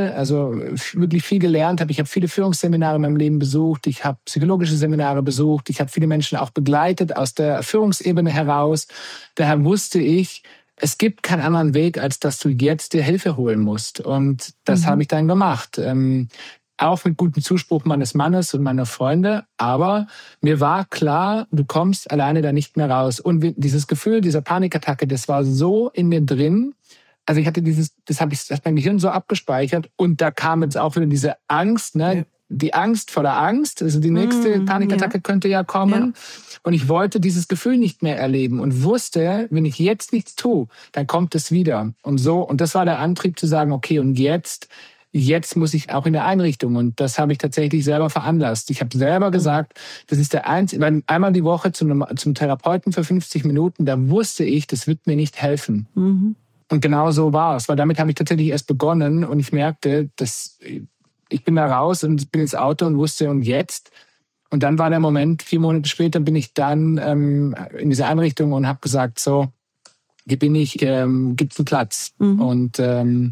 Speaker 4: wirklich viel gelernt habe. Ich habe viele Führungsseminare in meinem Leben besucht. Ich habe psychologische Seminare besucht. Ich habe viele Menschen auch begleitet aus der Führungsebene heraus. Daher wusste ich, es gibt keinen anderen Weg, als dass du jetzt dir Hilfe holen musst. Und das habe ich dann gemacht. Auch mit gutem Zuspruch meines Mannes und meiner Freunde. Aber mir war klar, du kommst alleine da nicht mehr raus. Und dieses Gefühl dieser Panikattacke, das war so in mir drin. Also ich hatte das mein Gehirn so abgespeichert. Und da kam jetzt auch wieder diese Angst, ne? Ja. Die Angst vor der Angst, also die nächste Panikattacke könnte ja kommen. Ja. Und ich wollte dieses Gefühl nicht mehr erleben und wusste, wenn ich jetzt nichts tue, dann kommt es wieder. Und das war der Antrieb zu sagen, okay, und jetzt muss ich auch in der Einrichtung. Und das habe ich tatsächlich selber veranlasst. Ich habe selber gesagt, das ist der einzige, weil einmal die Woche zum Therapeuten für 50 Minuten, da wusste ich, das wird mir nicht helfen. Mhm. Und genau so war es, weil damit habe ich tatsächlich erst begonnen und ich merkte, dass ich bin da raus und bin ins Auto und wusste, und jetzt? Und dann war der Moment, 4 Monate später bin ich dann in diese Einrichtung und habe gesagt, so, hier bin ich, gibt's einen Platz. Mhm. Und dann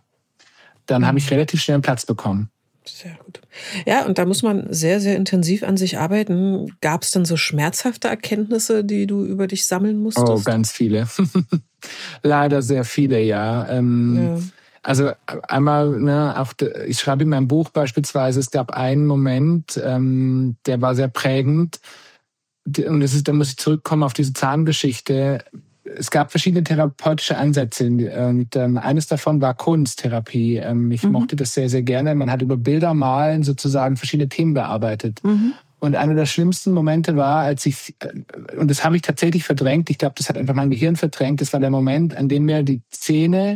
Speaker 4: habe ich relativ schnell einen Platz bekommen.
Speaker 2: Sehr gut. Ja, und da muss man sehr, sehr intensiv an sich arbeiten. Gab es dann so schmerzhafte Erkenntnisse, die du über dich sammeln musstest?
Speaker 4: Oh, ganz viele. Leider sehr viele, ja. Also einmal, ich schreibe in meinem Buch beispielsweise, es gab einen Moment, der war sehr prägend. Und da muss ich zurückkommen auf diese Zahngeschichte. Es gab verschiedene therapeutische Ansätze. Und eines davon war Kunsttherapie. Ich mochte das sehr, sehr gerne. Man hat über Bilder, Malen sozusagen verschiedene Themen bearbeitet. Mhm. Und einer der schlimmsten Momente war, und das habe ich tatsächlich verdrängt, ich glaube, das hat einfach mein Gehirn verdrängt, das war der Moment, an dem mir die Zähne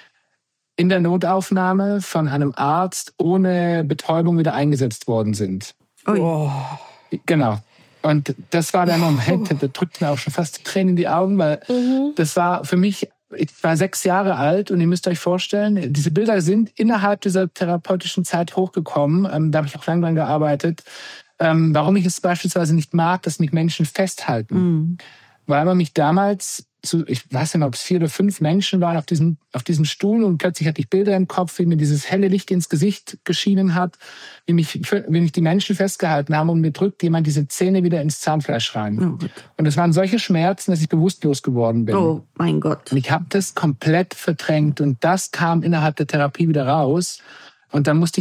Speaker 4: in der Notaufnahme von einem Arzt ohne Betäubung wieder eingesetzt worden sind.
Speaker 2: Oh.
Speaker 4: Genau. Und das war der Moment, da drückten mir auch schon fast die Tränen in die Augen, weil das war für mich, ich war 6 Jahre alt und ihr müsst euch vorstellen, diese Bilder sind innerhalb dieser therapeutischen Zeit hochgekommen. Da habe ich auch lange dran gearbeitet. Warum ich es beispielsweise nicht mag, dass mich Menschen festhalten. Mhm. Weil man mich damals ich weiß nicht mehr, ob es 4 oder 5 Menschen waren auf diesem Stuhl und plötzlich hatte ich Bilder im Kopf, wie mir dieses helle Licht ins Gesicht geschienen hat, wie mich die Menschen festgehalten haben und mir drückt jemand diese Zähne wieder ins Zahnfleisch rein. Oh, und es waren solche Schmerzen, dass ich bewusstlos geworden bin.
Speaker 3: Oh mein Gott.
Speaker 4: Und ich habe das komplett verdrängt und das kam innerhalb der Therapie wieder raus und da musste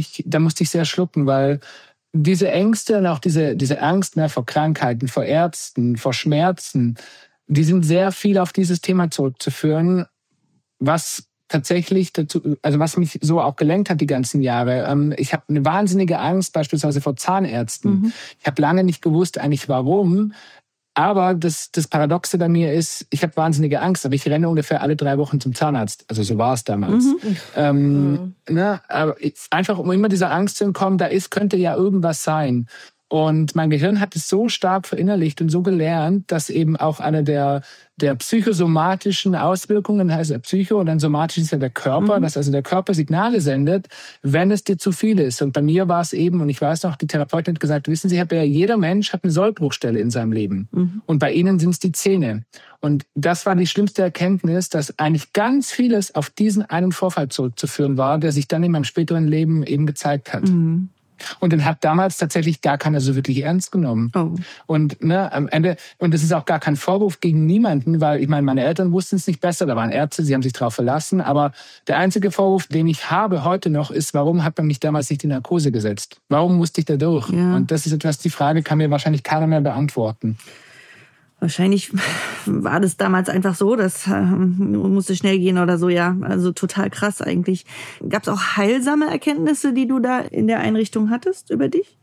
Speaker 4: ich sehr schlucken, weil diese Ängste und auch diese Angst vor Krankheiten, vor Ärzten, vor Schmerzen, die sind sehr viel auf dieses Thema zurückzuführen, was tatsächlich was mich so auch gelenkt hat die ganzen Jahre. Ich habe eine wahnsinnige Angst beispielsweise vor Zahnärzten. Mhm. Ich habe lange nicht gewusst eigentlich warum, aber das Paradoxe bei mir ist, ich habe wahnsinnige Angst, aber ich renne ungefähr alle 3 Wochen zum Zahnarzt. Also so war es damals. Mhm. Aber einfach um immer dieser Angst zu entkommen, könnte ja irgendwas sein. Und mein Gehirn hat es so stark verinnerlicht und so gelernt, dass eben auch eine der psychosomatischen Auswirkungen, heißt Psycho und dann somatisch ist ja der Körper, dass also der Körper Signale sendet, wenn es dir zu viel ist. Und bei mir war es eben, und ich weiß noch, die Therapeutin hat gesagt, wissen Sie, jeder Mensch hat eine Sollbruchstelle in seinem Leben. Mhm. Und bei Ihnen sind es die Zähne. Und das war die schlimmste Erkenntnis, dass eigentlich ganz vieles auf diesen einen Vorfall zurückzuführen war, der sich dann in meinem späteren Leben eben gezeigt hat. Mhm. Und den hat damals tatsächlich gar keiner so wirklich ernst genommen. Oh. Und am Ende, und das ist auch gar kein Vorwurf gegen niemanden, weil ich meine, meine Eltern wussten es nicht besser, da waren Ärzte, sie haben sich darauf verlassen. Aber der einzige Vorwurf, den ich habe heute noch, ist, warum hat man mich damals nicht in Narkose gesetzt? Warum musste ich da durch? Ja. Und das ist etwas, die Frage kann mir wahrscheinlich keiner mehr beantworten.
Speaker 3: Wahrscheinlich war das damals einfach so, das musste schnell gehen oder so, ja. Also total krass eigentlich. Gab es auch heilsame Erkenntnisse, die du da in der Einrichtung hattest über dich?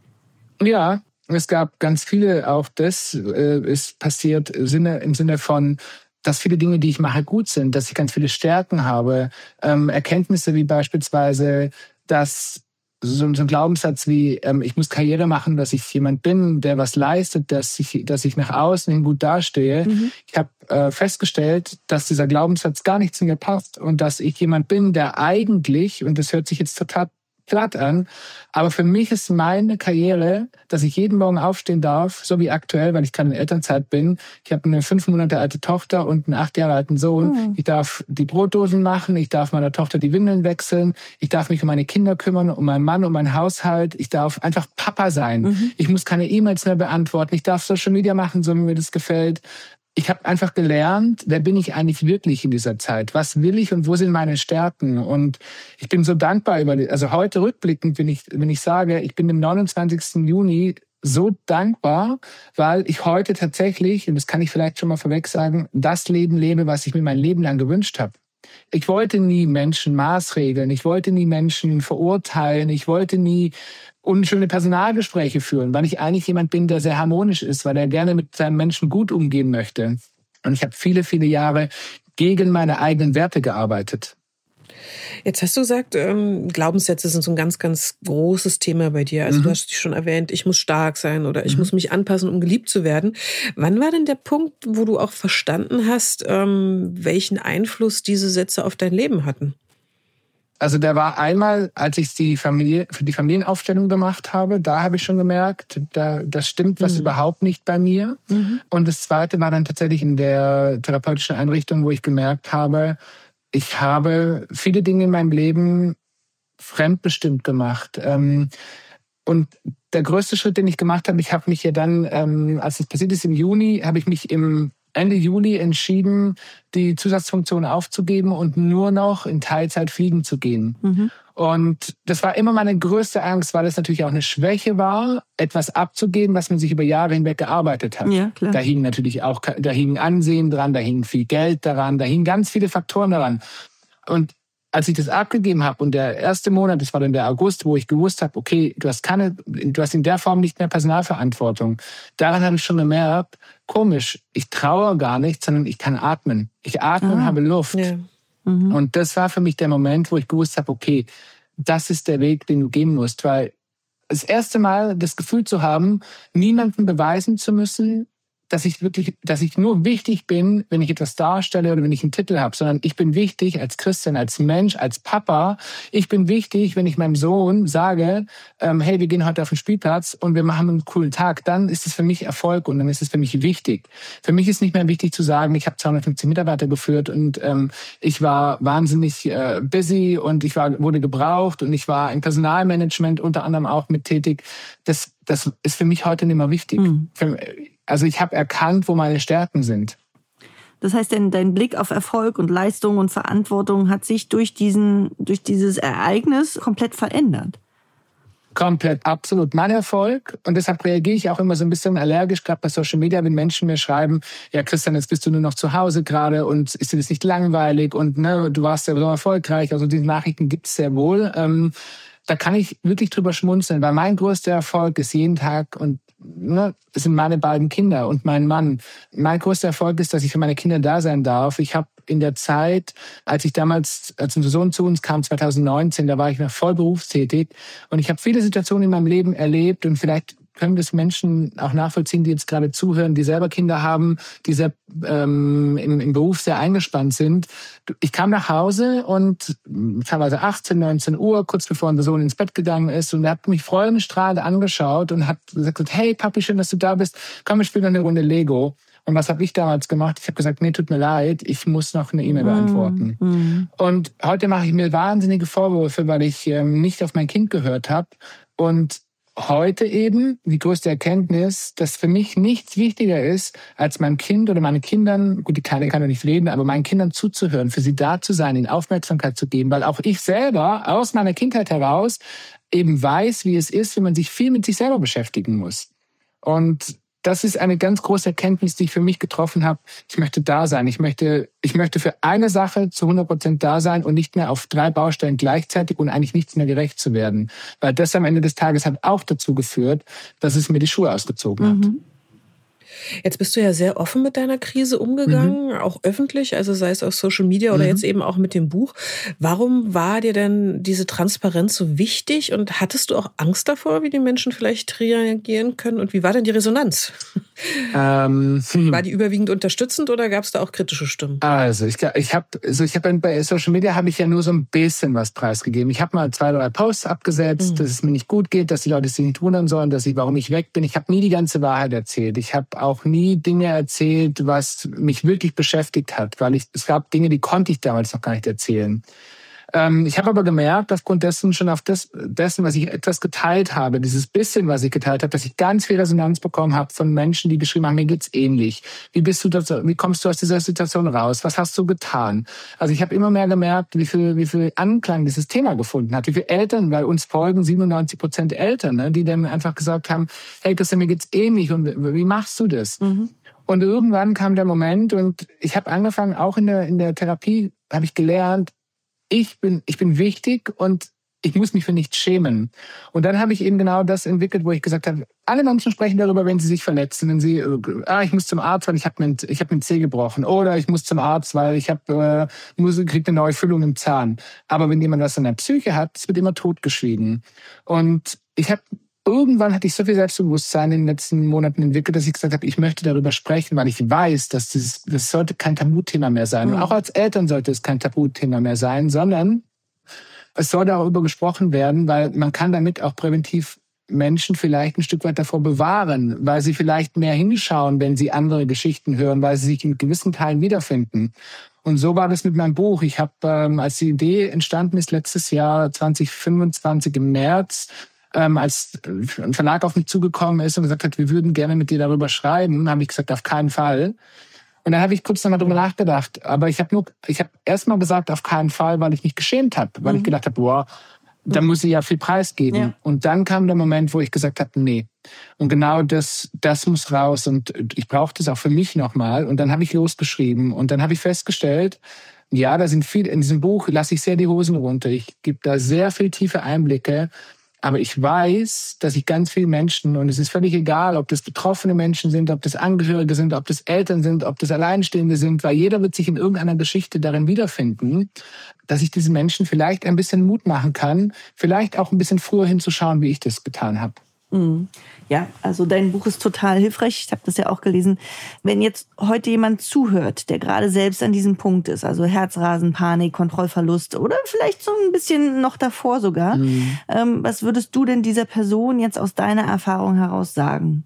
Speaker 4: Ja, es gab ganz viele. Auch das ist passiert im Sinne von, dass viele Dinge, die ich mache, gut sind, dass ich ganz viele Stärken habe. Erkenntnisse wie beispielsweise, dass so ein Glaubenssatz wie, ich muss Karriere machen, dass ich jemand bin, der was leistet, dass ich nach außen hin gut dastehe. Mhm. Ich habe festgestellt, dass dieser Glaubenssatz gar nicht zu mir passt und dass ich jemand bin, der eigentlich, und das hört sich jetzt total platt an. Aber für mich ist meine Karriere, dass ich jeden Morgen aufstehen darf, so wie aktuell, weil ich gerade in Elternzeit bin. Ich habe eine 5 Monate alte Tochter und einen 8 Jahre alten Sohn. Ich darf die Brotdosen machen, ich darf meiner Tochter die Windeln wechseln, ich darf mich um meine Kinder kümmern, um meinen Mann, um meinen Haushalt. Ich darf einfach Papa sein. Ich muss keine E-Mails mehr beantworten. Ich darf Social Media machen, so wie mir das gefällt. Ich habe einfach gelernt, wer bin ich eigentlich wirklich in dieser Zeit? Was will ich und wo sind meine Stärken? Und ich bin so dankbar also heute rückblickend, wenn ich sage, ich bin am 29. Juni so dankbar, weil ich heute tatsächlich, und das kann ich vielleicht schon mal vorweg sagen, das Leben lebe, was ich mir mein Leben lang gewünscht habe. Ich wollte nie Menschen maßregeln, ich wollte nie Menschen verurteilen, ich wollte nie unschöne Personalgespräche führen, weil ich eigentlich jemand bin, der sehr harmonisch ist, weil er gerne mit seinen Menschen gut umgehen möchte. Und ich habe viele, viele Jahre gegen meine eigenen Werte gearbeitet.
Speaker 2: Jetzt hast du gesagt, Glaubenssätze sind so ein ganz, ganz großes Thema bei dir. Also du hast dich schon erwähnt, ich muss stark sein oder ich muss mich anpassen, um geliebt zu werden. Wann war denn der Punkt, wo du auch verstanden hast, welchen Einfluss diese Sätze auf dein Leben hatten?
Speaker 4: Also der war einmal, als ich für die Familienaufstellung gemacht habe, da habe ich schon gemerkt, das stimmt was überhaupt nicht bei mir. Und das Zweite war dann tatsächlich in der therapeutischen Einrichtung, wo ich gemerkt habe, ich habe viele Dinge in meinem Leben fremdbestimmt gemacht. Und der größte Schritt, den ich gemacht habe, ich habe mich ja dann, als es passiert ist im Juni, habe ich mich im Ende Juli entschieden, die Zusatzfunktion aufzugeben und nur noch in Teilzeit fliegen zu gehen. Und das war immer meine größte Angst, weil es natürlich auch eine Schwäche war, etwas abzugeben, was man sich über Jahre hinweg gearbeitet hat. Ja, klar. Da hing natürlich auch, da hing Ansehen dran, da hing viel Geld daran, da hingen ganz viele Faktoren daran. Und als ich das abgegeben habe und der erste Monat, das war dann der August, wo ich gewusst habe, okay, du hast in der Form nicht mehr Personalverantwortung. Daran habe ich schon gemerkt, komisch, ich traue gar nicht, sondern ich kann atmen. Ich atme und habe Luft. Ja. Und das war für mich der Moment, wo ich gewusst habe, okay, das ist der Weg, den du gehen musst. Weil das erste Mal das Gefühl zu haben, niemandem beweisen zu müssen, dass ich nur wichtig bin, wenn ich etwas darstelle oder wenn ich einen Titel habe, sondern ich bin wichtig als Christian, als Mensch, als Papa. Ich bin wichtig, wenn ich meinem Sohn sage, hey, wir gehen heute auf den Spielplatz und wir machen einen coolen Tag, dann ist es für mich Erfolg und dann ist es für mich wichtig. Für mich ist nicht mehr wichtig zu sagen, ich habe 250 Mitarbeiter geführt und ich war wahnsinnig busy und wurde gebraucht und ich war im Personalmanagement unter anderem auch mit tätig. Das ist für mich heute nicht mehr wichtig. Also ich habe erkannt, wo meine Stärken sind.
Speaker 3: Das heißt, dein Blick auf Erfolg und Leistung und Verantwortung hat sich durch dieses Ereignis komplett verändert.
Speaker 4: Komplett, absolut. Mein Erfolg, und deshalb reagiere ich auch immer so ein bisschen allergisch, gerade bei Social Media, wenn Menschen mir schreiben, ja Christian, jetzt bist du nur noch zu Hause gerade und ist dir das nicht langweilig und ne, du warst ja so erfolgreich. Also diese Nachrichten gibt es sehr wohl. Da kann ich wirklich drüber schmunzeln, weil mein größter Erfolg ist jeden Tag und das sind meine beiden Kinder und mein Mann. Mein größter Erfolg ist, dass ich für meine Kinder da sein darf. Ich habe in der Zeit, als unser Sohn zu uns kam, 2019, da war ich noch voll berufstätig und ich habe viele Situationen in meinem Leben erlebt und vielleicht können das Menschen auch nachvollziehen, die jetzt gerade zuhören, die selber Kinder haben, die sehr, im Beruf sehr eingespannt sind. Ich kam nach Hause und teilweise 18, 19 Uhr, kurz bevor unser Sohn ins Bett gegangen ist und er hat mich freudestrahlend angeschaut und hat gesagt, hey Papi, schön, dass du da bist, komm, wir spielen noch eine Runde Lego. Und was habe ich damals gemacht? Ich habe gesagt, nee, tut mir leid, ich muss noch eine E-Mail beantworten. Und heute mache ich mir wahnsinnige Vorwürfe, weil ich nicht auf mein Kind gehört habe. Und heute eben die größte Erkenntnis, dass für mich nichts wichtiger ist, als meinem Kind oder meinen Kindern, gut, die Kleine kann ja nicht reden, aber meinen Kindern zuzuhören, für sie da zu sein, ihnen Aufmerksamkeit zu geben, weil auch ich selber aus meiner Kindheit heraus eben weiß, wie es ist, wenn man sich viel mit sich selber beschäftigen muss. Und das ist eine ganz große Erkenntnis, die ich für mich getroffen habe. Ich möchte da sein. Ich möchte für eine Sache zu 100% da sein und nicht mehr auf 3 Baustellen gleichzeitig und eigentlich nichts mehr gerecht zu werden. Weil das am Ende des Tages hat auch dazu geführt, dass es mir die Schuhe ausgezogen hat.
Speaker 2: Jetzt bist du ja sehr offen mit deiner Krise umgegangen, auch öffentlich, also sei es auf Social Media oder jetzt eben auch mit dem Buch. Warum war dir denn diese Transparenz so wichtig und hattest du auch Angst davor, wie die Menschen vielleicht reagieren können und wie war denn die Resonanz? War die überwiegend unterstützend oder gab es da auch kritische Stimmen?
Speaker 4: Also ich habe bei Social Media habe ich ja nur so ein bisschen was preisgegeben. Ich habe mal 2, 3 Posts abgesetzt, dass es mir nicht gut geht, dass die Leute sich nicht wundern sollen, warum ich weg bin. Ich habe nie die ganze Wahrheit erzählt. Ich habe auch nie Dinge erzählt, was mich wirklich beschäftigt hat, weil es gab Dinge, die konnte ich damals noch gar nicht erzählen. Ich habe aber gemerkt, aufgrund dessen, was ich etwas geteilt habe, dieses bisschen, was ich geteilt habe, dass ich ganz viel Resonanz bekommen habe von Menschen, die geschrieben haben, mir geht's ähnlich. Wie kommst du aus dieser Situation raus? Was hast du getan? Also ich habe immer mehr gemerkt, wie viel Anklang dieses Thema gefunden hat. Wie viele Eltern, bei uns folgen 97% Eltern, ne, die dann einfach gesagt haben, hey Christian, mir geht's ähnlich und wie machst du das? Und irgendwann kam der Moment und ich habe angefangen, auch in der Therapie habe ich gelernt, ich bin wichtig und ich muss mich für nichts schämen. Und dann habe ich eben genau das entwickelt, wo ich gesagt habe, alle Menschen sprechen darüber, wenn sie sich verletzen, wenn sie, ich muss zum Arzt, weil ich habe mir den Zeh gebrochen, oder ich muss zum Arzt, weil ich kriege eine neue Füllung im Zahn. Aber wenn jemand was in der Psyche hat, es wird immer totgeschwiegen. Und irgendwann hatte ich so viel Selbstbewusstsein in den letzten Monaten entwickelt, dass ich gesagt habe, ich möchte darüber sprechen, weil ich weiß, dass das sollte kein Tabuthema mehr sein. Und auch als Eltern sollte es kein Tabuthema mehr sein, sondern es soll darüber gesprochen werden, weil man kann damit auch präventiv Menschen vielleicht ein Stück weit davor bewahren, weil sie vielleicht mehr hinschauen, wenn sie andere Geschichten hören, weil sie sich in gewissen Teilen wiederfinden. Und so war das mit meinem Buch. Ich habe, als die Idee entstanden ist, letztes Jahr 2025 im März, als ein Verlag auf mich zugekommen ist und gesagt hat, wir würden gerne mit dir darüber schreiben, habe ich gesagt, auf keinen Fall. Und dann habe ich kurz nochmal drüber nachgedacht. Aber ich habe erst mal gesagt, auf keinen Fall, weil ich mich geschämt habe. Weil ich gedacht habe, da muss ich ja viel preisgeben. Ja. Und dann kam der Moment, wo ich gesagt habe, nee. Und genau das muss raus. Und ich brauche das auch für mich nochmal. Und dann habe ich losgeschrieben. Und dann habe ich festgestellt, ja, da sind viele, in diesem Buch lasse ich sehr die Hosen runter. Ich gebe da sehr viel tiefe Einblicke. Aber ich weiß, dass ich ganz viele Menschen, und es ist völlig egal, ob das betroffene Menschen sind, ob das Angehörige sind, ob das Eltern sind, ob das Alleinstehende sind, weil jeder wird sich in irgendeiner Geschichte darin wiederfinden, dass ich diesen Menschen vielleicht ein bisschen Mut machen kann, vielleicht auch ein bisschen früher hinzuschauen, wie ich das getan habe.
Speaker 3: Ja, also dein Buch ist total hilfreich. Ich habe das ja auch gelesen. Wenn jetzt heute jemand zuhört, der gerade selbst an diesem Punkt ist, also Herzrasen, Panik, Kontrollverlust oder vielleicht so ein bisschen noch davor sogar, was würdest du denn dieser Person jetzt aus deiner Erfahrung heraus sagen?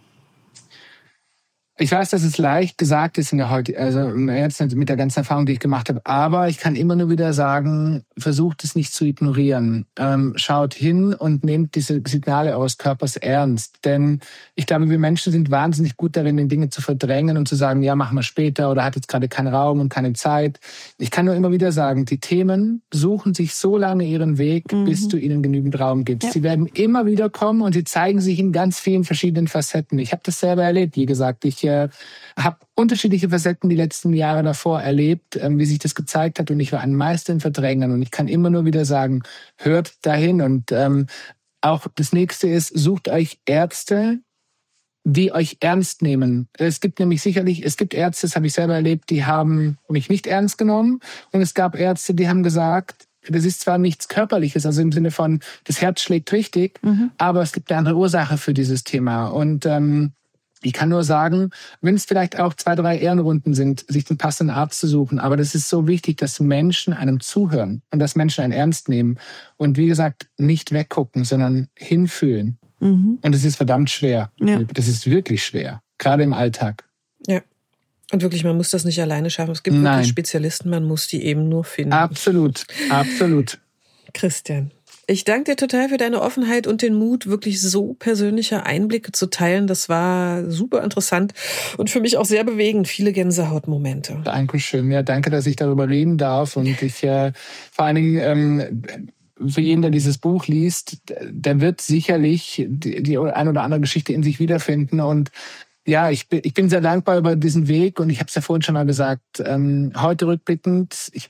Speaker 4: Ich weiß, dass es leicht gesagt ist also jetzt mit der ganzen Erfahrung, die ich gemacht habe, aber ich kann immer nur wieder sagen, versucht es nicht zu ignorieren. Schaut hin und nehmt diese Signale eures Körpers ernst. Denn ich glaube, wir Menschen sind wahnsinnig gut darin, die Dinge zu verdrängen und zu sagen, ja, machen wir später oder hat jetzt gerade keinen Raum und keine Zeit. Ich kann nur immer wieder sagen, die Themen suchen sich so lange ihren Weg, bis du ihnen genügend Raum gibst. Ja. Sie werden immer wieder kommen und sie zeigen sich in ganz vielen verschiedenen Facetten. Ich habe das selber erlebt, wie gesagt. Ich habe unterschiedliche Facetten die letzten Jahre davor erlebt, wie sich das gezeigt hat. Und ich war ein Meister in Verdrängen. Und ich kann immer nur wieder sagen, hört dahin. Und auch das Nächste ist, sucht euch Ärzte, die euch ernst nehmen. Es gibt Ärzte, das habe ich selber erlebt, die haben mich nicht ernst genommen. Und es gab Ärzte, die haben gesagt, das ist zwar nichts Körperliches, also im Sinne von, das Herz schlägt richtig, aber es gibt eine andere Ursache für dieses Thema. Und ich kann nur sagen, wenn es vielleicht auch 2, 3 Ehrenrunden sind, sich den passenden Arzt zu suchen. Aber das ist so wichtig, dass Menschen einem zuhören und dass Menschen einen ernst nehmen. Und wie gesagt, nicht weggucken, sondern hinfühlen. Und es ist verdammt schwer. Ja. Das ist wirklich schwer, gerade im Alltag.
Speaker 2: Ja. Und wirklich, man muss das nicht alleine schaffen. Es gibt wirklich Spezialisten, man muss die eben nur finden.
Speaker 4: Absolut, absolut.
Speaker 2: Christian, ich danke dir total für deine Offenheit und den Mut, wirklich so persönliche Einblicke zu teilen. Das war super interessant und für mich auch sehr bewegend. Viele Gänsehautmomente.
Speaker 4: Dankeschön. Ja, danke, dass ich darüber reden darf. Und ich vor allen Dingen für jeden, der dieses Buch liest, der wird sicherlich die ein oder andere Geschichte in sich wiederfinden. Und ja, ich bin sehr dankbar über diesen Weg. Und ich habe es ja vorhin schon mal gesagt, heute rückblickend, ich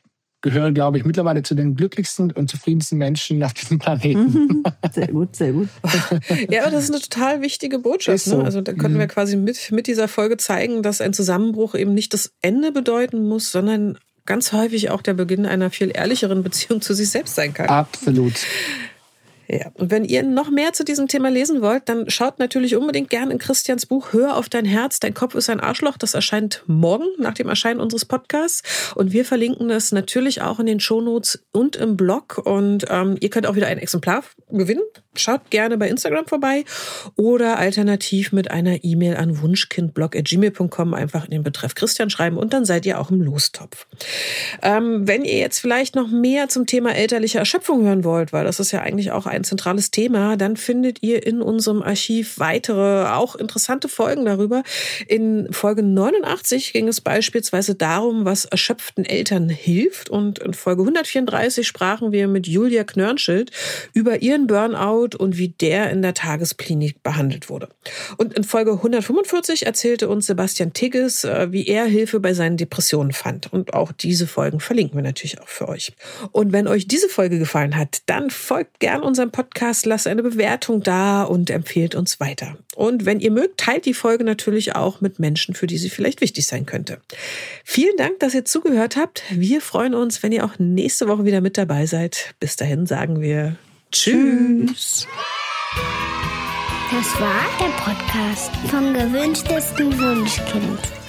Speaker 4: gehöre, glaube ich, mittlerweile zu den glücklichsten und zufriedensten Menschen auf diesem Planeten.
Speaker 3: Sehr gut, sehr gut.
Speaker 2: Ja, aber das ist eine total wichtige Botschaft.
Speaker 4: Ist so.
Speaker 2: Ne? Also da können wir quasi mit dieser Folge zeigen, dass ein Zusammenbruch eben nicht das Ende bedeuten muss, sondern ganz häufig auch der Beginn einer viel ehrlicheren Beziehung zu sich selbst sein kann.
Speaker 4: Absolut.
Speaker 2: Ja, und wenn ihr noch mehr zu diesem Thema lesen wollt, dann schaut natürlich unbedingt gerne in Christians Buch Hör auf dein Herz, dein Kopf ist ein Arschloch. Das erscheint morgen nach dem Erscheinen unseres Podcasts. Und wir verlinken das natürlich auch in den Shownotes und im Blog. Und ihr könnt auch wieder ein Exemplar gewinnen. Schaut gerne bei Instagram vorbei oder alternativ mit einer E-Mail an wunschkindblog@gmail.com einfach in den Betreff Christian schreiben und dann seid ihr auch im Lostopf. Wenn ihr jetzt vielleicht noch mehr zum Thema elterliche Erschöpfung hören wollt, weil das ist ja eigentlich auch ein zentrales Thema, dann findet ihr in unserem Archiv weitere, auch interessante Folgen darüber. In Folge 89 ging es beispielsweise darum, was erschöpften Eltern hilft. Und in Folge 134 sprachen wir mit Julia Knörnschild über ihren Burnout und wie der in der Tagesklinik behandelt wurde. Und in Folge 145 erzählte uns Sebastian Tigges, wie er Hilfe bei seinen Depressionen fand. Und auch diese Folgen verlinken wir natürlich auch für euch. Und wenn euch diese Folge gefallen hat, dann folgt gern unserem Podcast, lasst eine Bewertung da und empfehlt uns weiter. Und wenn ihr mögt, teilt die Folge natürlich auch mit Menschen, für die sie vielleicht wichtig sein könnte. Vielen Dank, dass ihr zugehört habt. Wir freuen uns, wenn ihr auch nächste Woche wieder mit dabei seid. Bis dahin sagen wir Tschüss.
Speaker 1: Das war der Podcast vom gewünschtesten Wunschkind.